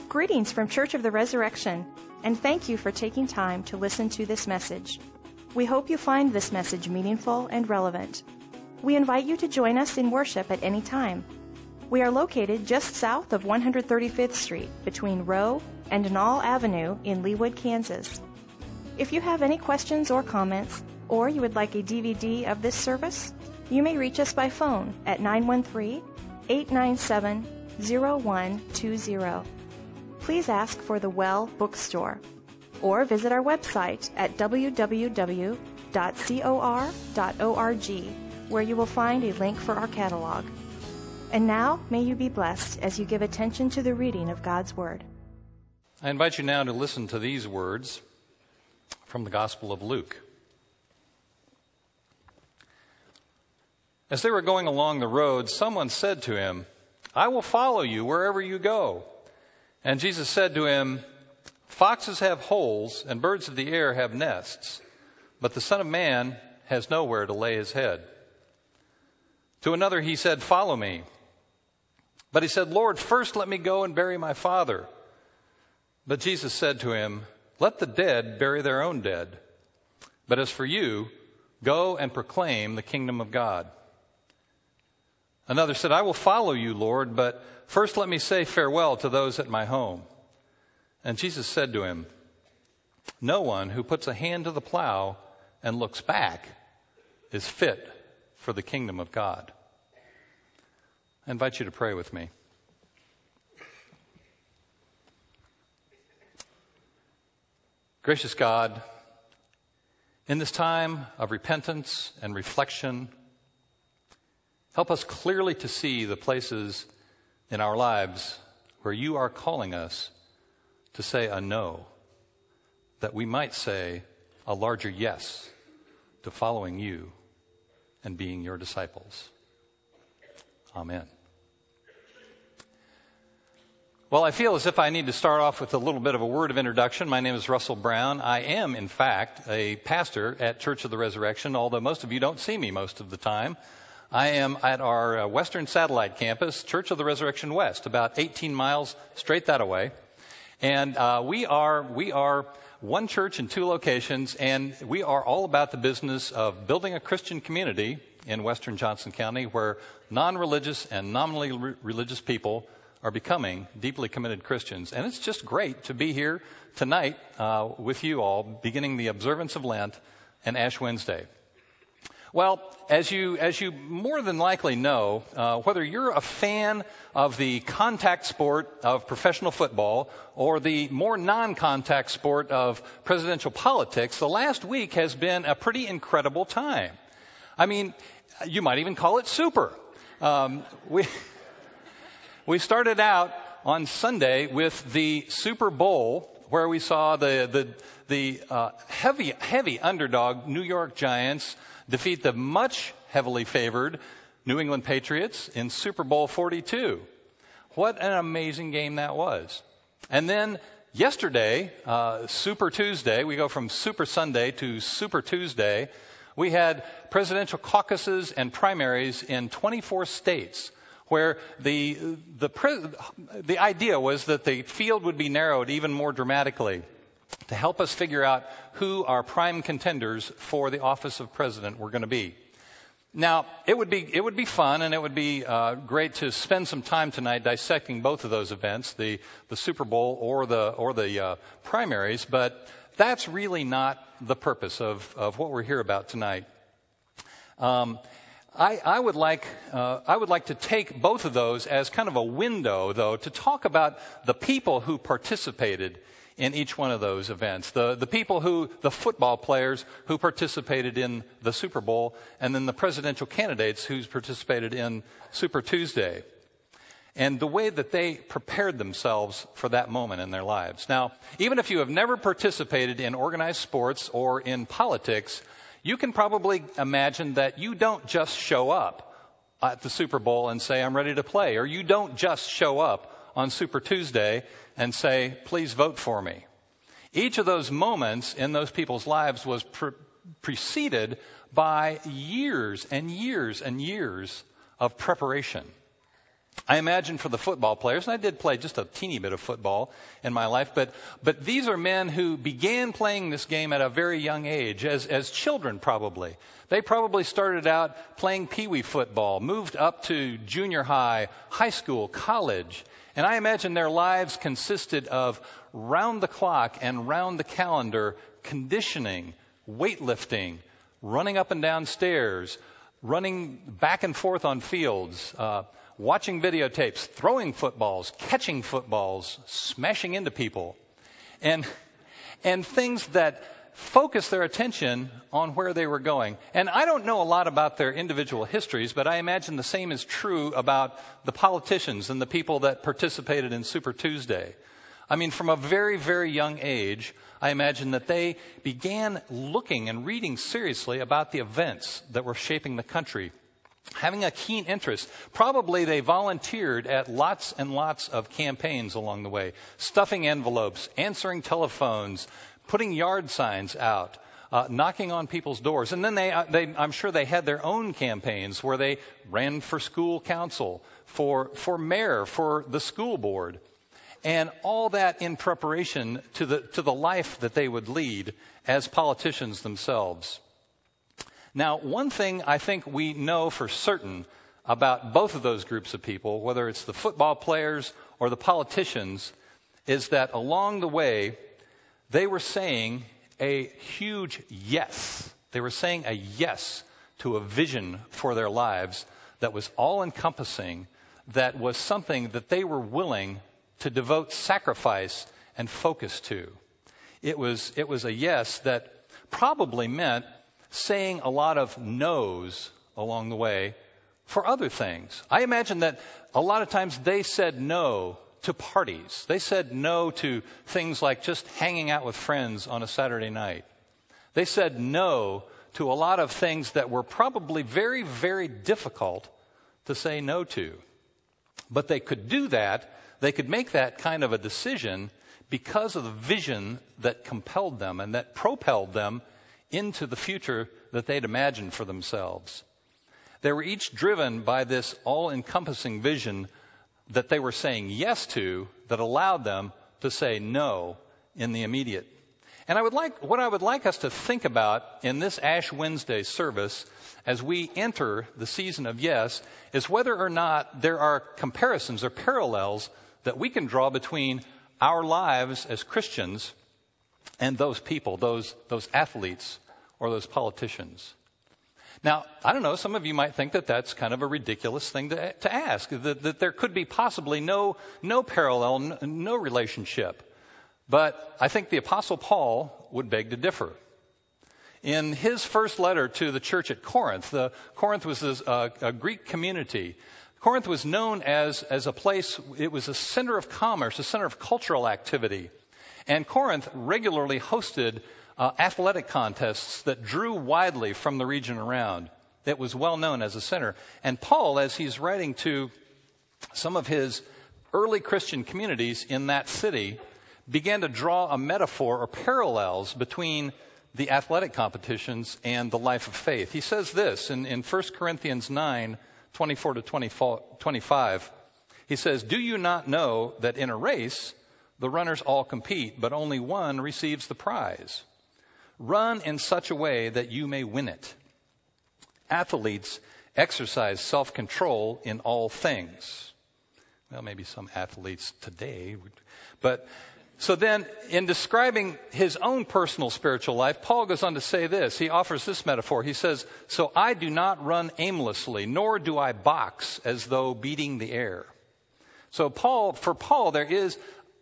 Greetings from Church of the Resurrection, and thank you for taking time to listen to this message. We hope you find this message meaningful and relevant. We invite you to join us in worship at any time. We are located just south of 135th Street between Rowe and Knoll Avenue in Leawood, Kansas. If you have any questions or comments, or you would like a DVD of this service, you may reach us by phone at 913-897-0120. Please ask for the Well Bookstore, or visit our website at www.cor.org, where you will find a link for our catalog. And now, may you be blessed as you give attention to the reading of God's Word. I invite you now to listen to these words from the Gospel of Luke. As they were going along the road, someone said to him, "I will follow you wherever you go." And Jesus said to him, "Foxes have holes and birds of the air have nests, but the Son of Man has nowhere to lay his head." To another he said, "Follow me." But he said, "Lord, first let me go and bury my father." But Jesus said to him, "Let the dead bury their own dead. But as for you, go and proclaim the kingdom of God." Another said, "I will follow you, Lord, but first let me say farewell to those at my home." And Jesus said to him, "No one who puts a hand to the plow and looks back is fit for the kingdom of God." I invite you to pray with me. Gracious God, in this time of repentance and reflection, help us clearly to see the places in our lives where you are calling us to say a no, that we might say a larger yes to following you and being your disciples. Amen. Well, I feel as if I need to start off with a little bit of a word of introduction. My name is Russell Brown. I am, in fact, a pastor at Church of the Resurrection, although most of you don't see me most of the time. I am at our Western Satellite Campus, Church of the Resurrection West, about 18 miles straight that way. And we are one church in two locations, and we are all about the business of building a Christian community in western Johnson County where non-religious and nominally religious people are becoming deeply committed Christians. And it's just great to be here tonight with you all, beginning the observance of Lent and Ash Wednesday. Well, as you more than likely know, whether you're a fan of the contact sport of professional football or the more non-contact sport of presidential politics, the last week has been a pretty incredible time. I mean, you might even call it super. We started out on Sunday with the Super Bowl, where we saw the heavy underdog New York Giants defeat the much heavily favored New England Patriots in Super Bowl 42. What an amazing game that was. And then yesterday, Super Tuesday, we go from Super Sunday to Super Tuesday, we had presidential caucuses and primaries in 24 states, where the idea was that the field would be narrowed even more dramatically to help us figure out who our prime contenders for the office of president were going to be. Now, it would be fun, and it would be great to spend some time tonight dissecting both of those events, the Super Bowl or the primaries, but that's really not the purpose of what we're here about tonight. I would like to take both of those as kind of a window, though, to talk about the people who participated in each one of those events. The football players who participated in the Super Bowl, and then the presidential candidates who participated in Super Tuesday, and the way that they prepared themselves for that moment in their lives. Now, even if you have never participated in organized sports or in politics, you can probably imagine that you don't just show up at the Super Bowl and say, "I'm ready to play," or you don't just show up on Super Tuesday and say, "Please vote for me." Each of those moments in those people's lives was preceded by years and years and years of preparation. I imagine for the football players, and I did play just a teeny bit of football in my life, but these are men who began playing this game at a very young age, as children probably. They probably started out playing peewee football, moved up to junior high, high school, college, and I imagine their lives consisted of round the clock and round the calendar conditioning, weightlifting, running up and down stairs, running back and forth on fields, watching videotapes, throwing footballs, catching footballs, smashing into people, and things that focus their attention on where they were going. And I don't know a lot about their individual histories, but I imagine the same is true about the politicians and the people that participated in Super Tuesday. I mean, from a very, very young age, I imagine that they began looking and reading seriously about the events that were shaping the country, having a keen interest. Probably they volunteered at lots and lots of campaigns along the way, stuffing envelopes, answering telephones, putting yard signs out, knocking on people's doors. And then I'm sure they had their own campaigns where they ran for school council, for mayor, for the school board. And all that in preparation to the life that they would lead as politicians themselves. Now, one thing I think we know for certain about both of those groups of people, whether it's the football players or the politicians, is that along the way, they were saying a huge yes. They were saying a yes to a vision for their lives that was all-encompassing, that was something that they were willing to devote sacrifice and focus to. It was a yes that probably meant saying a lot of no's along the way for other things. I imagine that a lot of times they said no to parties. They said no to things like just hanging out with friends on a Saturday night. They said no to a lot of things that were probably very, very difficult to say no to. But they could do that. They could make that kind of a decision because of the vision that compelled them and that propelled them into the future that they'd imagined for themselves. They were each driven by this all-encompassing vision that they were saying yes to, that allowed them to say no in the immediate. And what I would like us to think about in this Ash Wednesday service as we enter the season of yes is whether or not there are comparisons or parallels that we can draw between our lives as Christians and those people, those athletes or those politicians. Now, I don't know, some of you might think that that's kind of a ridiculous thing to ask, that there could be possibly no parallel, no relationship. But I think the Apostle Paul would beg to differ. In his first letter to the church at Corinth, Corinth was a Greek community. Corinth was known as a place, it was a center of commerce, a center of cultural activity. And Corinth regularly hosted athletic contests that drew widely from the region around. It was well known as a center. And Paul, as he's writing to some of his early Christian communities in that city, began to draw a metaphor or parallels between the athletic competitions and the life of faith. He says this in 1 Corinthians 9, 24 to 25. He says, "Do you not know that in a race the runners all compete, but only one receives the prize? Run in such a way that you may win it. Athletes exercise self-control in all things." Well, maybe some athletes today, but so then in describing his own personal spiritual life, Paul goes on to say this. He offers this metaphor. He says, "So I do not run aimlessly, nor do I box as though beating the air." So for Paul, there is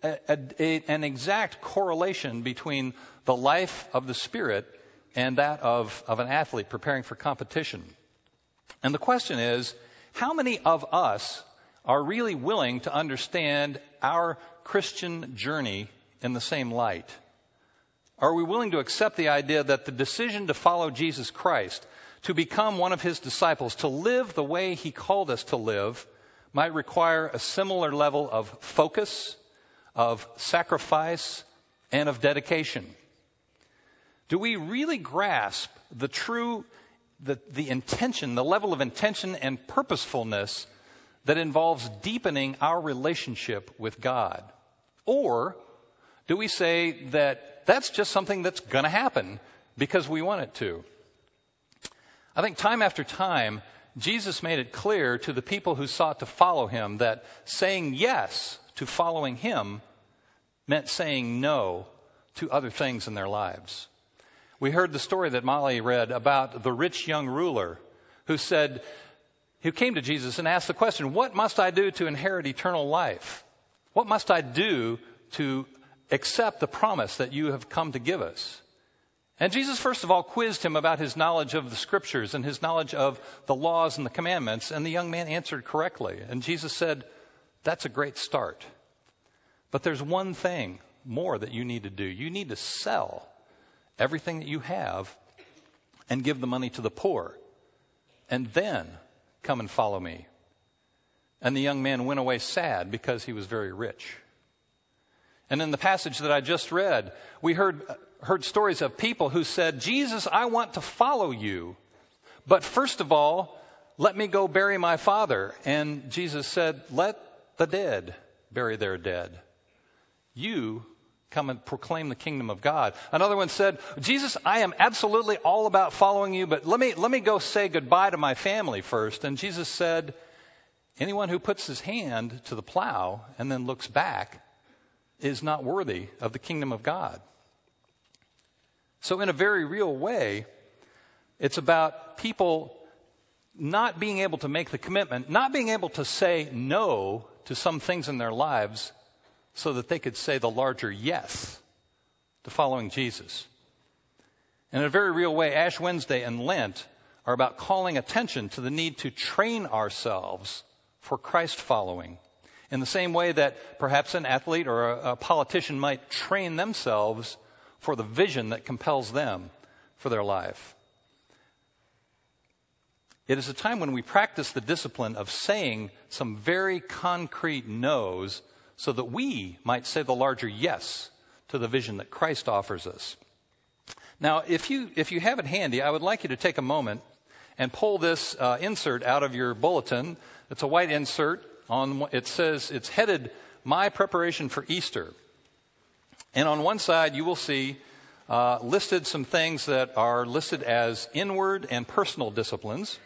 an exact correlation between the life of the Spirit and that of an athlete preparing for competition. And the question is, how many of us are really willing to understand our Christian journey in the same light? Are we willing to accept the idea that the decision to follow Jesus Christ, to become one of his disciples, to live the way he called us to live, might require a similar level of focus, of sacrifice, and of dedication? Do we really grasp the intention, the level of intention and purposefulness that involves deepening our relationship with God? Or do we say that that's just something that's going to happen because we want it to? I think time after time, Jesus made it clear to the people who sought to follow him that saying yes to following him meant saying no to other things in their lives. We heard the story that Molly read about the rich young ruler who came to Jesus and asked the question, what must I do to inherit eternal life? What must I do to accept the promise that you have come to give us? And Jesus, first of all, quizzed him about his knowledge of the scriptures and his knowledge of the laws and the commandments, and the young man answered correctly. And Jesus said, that's a great start. But there's one thing more that you need to do. You need to sell everything that you have and give the money to the poor, and then come and follow me. And the young man went away sad because he was very rich. And in the passage that I just read, we heard stories of people who said, Jesus, I want to follow you, but first of all, let me go bury my father. And Jesus said, let the dead bury their dead. You come and proclaim the kingdom of God. Another one said, Jesus, I am absolutely all about following you, but let me go say goodbye to my family first. And Jesus said, anyone who puts his hand to the plow and then looks back is not worthy of the kingdom of God. So in a very real way, it's about people not being able to make the commitment, not being able to say no to some things in their lives so that they could say the larger yes to following Jesus. In a very real way, Ash Wednesday and Lent are about calling attention to the need to train ourselves for Christ following, in the same way that perhaps an athlete or a politician might train themselves for the vision that compels them for their life. It is a time when we practice the discipline of saying some very concrete no's so that we might say the larger yes to the vision that Christ offers us. Now, if you have it handy, I would like you to take a moment and pull this insert out of your bulletin. It's a white insert. It says, it's headed, My Preparation for Easter. And on one side, you will see listed some things that are listed as inward and personal disciplines.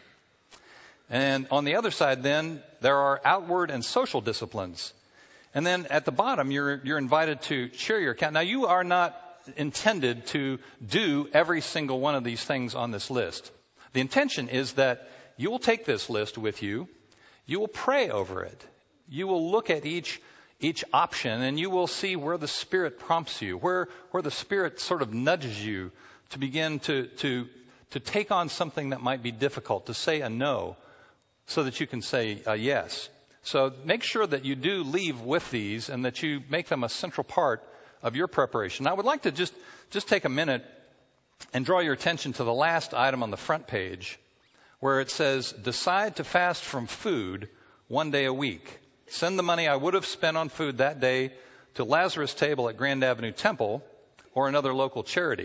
And on the other side, then, there are outward and social disciplines. And then at the bottom, you're invited to share your account. Now, you are not intended to do every single one of these things on this list. The intention is that you will take this list with you. You will pray over it. You will look at each option, and you will see where the Spirit prompts you, where the Spirit sort of nudges you to begin to take on something that might be difficult, to say a no, so that you can say a yes. So make sure that you do leave with these and that you make them a central part of your preparation. I would like to just take a minute and draw your attention to the last item on the front page, where it says, decide to fast from food 1 day a week. Send the money I would have spent on food that day to Lazarus Table at Grand Avenue Temple or another local charity.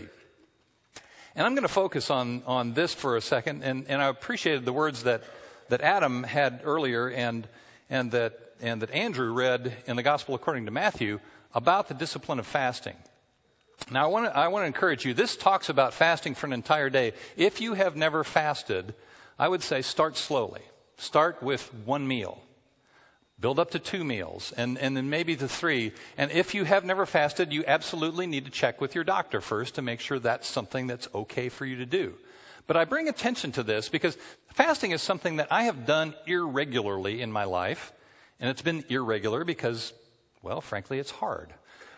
And I'm going to focus on this for a second, and I appreciated the words that Adam had earlier and that Andrew read in the Gospel according to Matthew about the discipline of fasting. Now, I want to encourage you. This talks about fasting for an entire day. If you have never fasted, I would say start slowly. Start with 1 meal. Build up to 2 meals, and then maybe to 3. And if you have never fasted, you absolutely need to check with your doctor first to make sure that's something that's okay for you to do. But I bring attention to this because fasting is something that I have done irregularly in my life. And it's been irregular because, well, frankly, it's hard.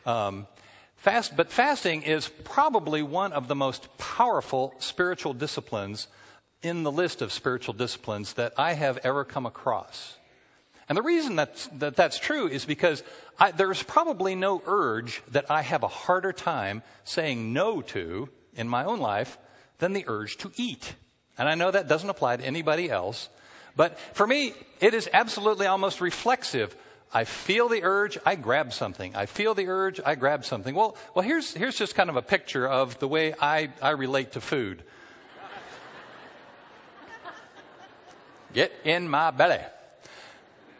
But fasting is probably one of the most powerful spiritual disciplines in the list of spiritual disciplines that I have ever come across. And the reason that's true is because there's probably no urge that I have a harder time saying no to in my own life than the urge to eat. And I know that doesn't apply to anybody else. But for me, it is absolutely almost reflexive. I feel the urge, I grab something. I feel the urge, I grab something. Well, here's just kind of a picture of the way I relate to food. Get in my belly.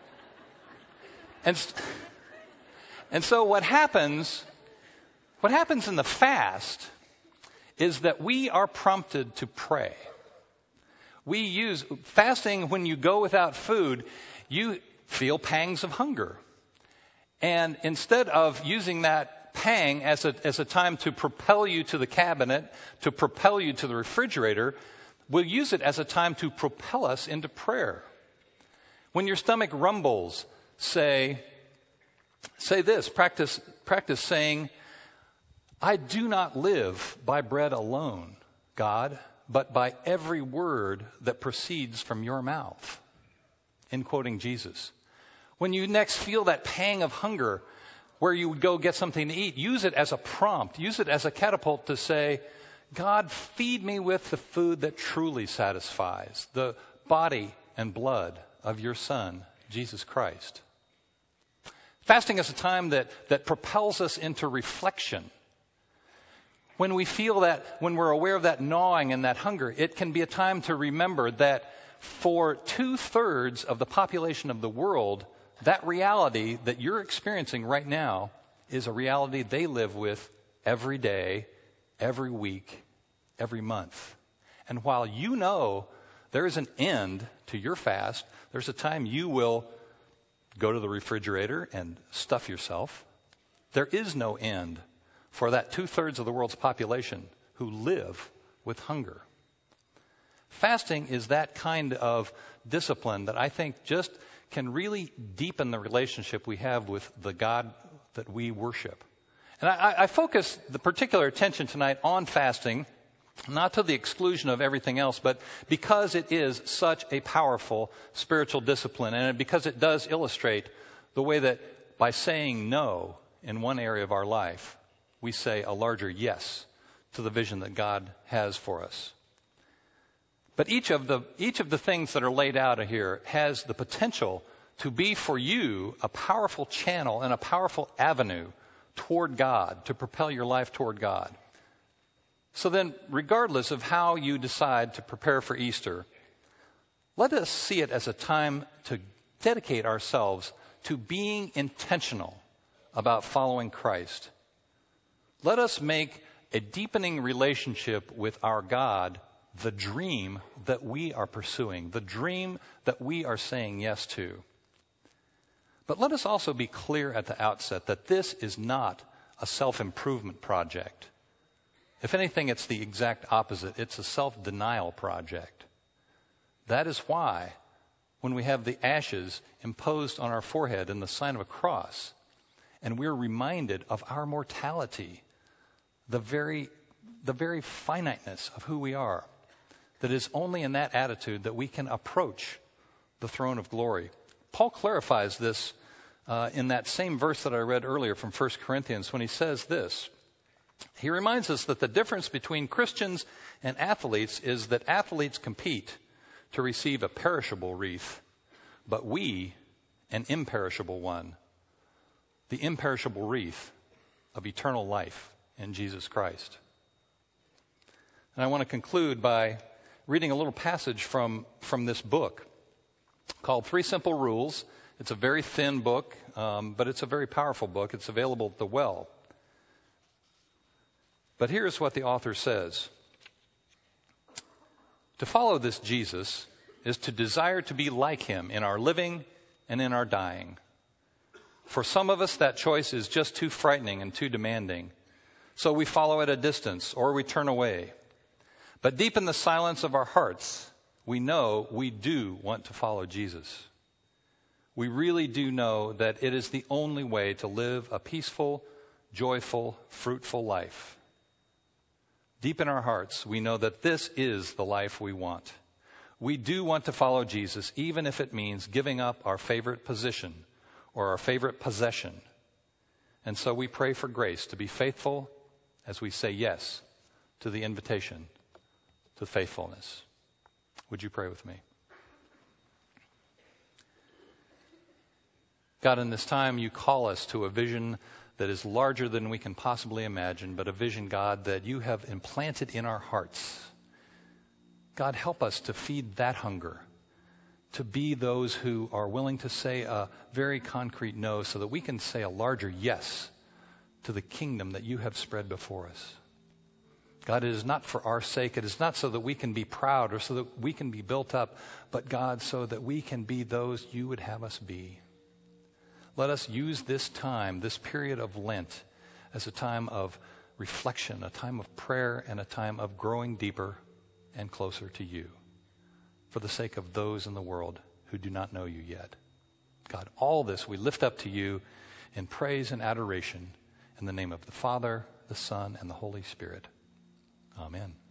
And so what happens in the fast is that we are prompted to pray. We use fasting when you go without food, you feel pangs of hunger. And instead of using that pang as a time to propel you to the cabinet, to propel you to the refrigerator, we'll use it as a time to propel us into prayer. When your stomach rumbles, say this, practice saying, I do not live by bread alone, God, but by every word that proceeds from your mouth. In quoting Jesus. When you next feel that pang of hunger where you would go get something to eat, use it as a prompt, use it as a catapult to say, God, feed me with the food that truly satisfies, the body and blood of your Son, Jesus Christ. Fasting is a time that propels us into reflection. When we feel that, when we're aware of that gnawing and that hunger, it can be a time to remember that for 2/3 of the population of the world, that reality that you're experiencing right now is a reality they live with every day, every week, every month. And while you know there is an end to your fast, there's a time you will go to the refrigerator and stuff yourself. There is no end for that 2/3 of the world's population who live with hunger. Fasting is that kind of discipline that I think just can really deepen the relationship we have with the God that we worship. And I focus the particular attention tonight on fasting, not to the exclusion of everything else, but because it is such a powerful spiritual discipline, and because it does illustrate the way that by saying no in one area of our life, we say a larger yes to the vision that God has for us. But each of the things that are laid out here has the potential to be for you a powerful channel and a powerful avenue toward God, to propel your life toward God. So then, regardless of how you decide to prepare for Easter, let us see it as a time to dedicate ourselves to being intentional about following Christ. Let us make a deepening relationship with our God the dream that we are pursuing, the dream that we are saying yes to. But let us also be clear at the outset that this is not a self-improvement project. If anything, it's the exact opposite. It's a self-denial project. That is why, when we have the ashes imposed on our forehead in the sign of a cross, and we're reminded of our mortality, the very finiteness of who we are, that is only in that attitude that we can approach the throne of glory. Paul clarifies this in that same verse that I read earlier from 1 Corinthians when he says this. He reminds us that the difference between Christians and athletes is that athletes compete to receive a perishable wreath, but we an imperishable one, the imperishable wreath of eternal life in Jesus Christ. And I want to conclude by reading a little passage from this book called 3 Simple Rules. It's a very thin book, but it's a very powerful book. It's available at the Well. But here's what the author says. To follow this Jesus is to desire to be like him in our living and in our dying. For some of us, that choice is just too frightening and too demanding. So we follow at a distance or we turn away. But deep in the silence of our hearts, we know we do want to follow Jesus. We really do know that it is the only way to live a peaceful, joyful, fruitful life. Deep in our hearts, we know that this is the life we want. We do want to follow Jesus, even if it means giving up our favorite position or our favorite possession. And so we pray for grace to be faithful as we say yes to the invitation to faithfulness. Would you pray with me? God, in this time, you call us to a vision that is larger than we can possibly imagine, but a vision, God, that you have implanted in our hearts. God, help us to feed that hunger, to be those who are willing to say a very concrete no so that we can say a larger yes to the kingdom that you have spread before us. God, it is not for our sake. It is not so that we can be proud or so that we can be built up, but God, so that we can be those you would have us be. Let us use this time, this period of Lent, as a time of reflection, a time of prayer, and a time of growing deeper and closer to you, for the sake of those in the world who do not know you yet. God, all this we lift up to you in praise and adoration in the name of the Father, the Son, and the Holy Spirit. Amen.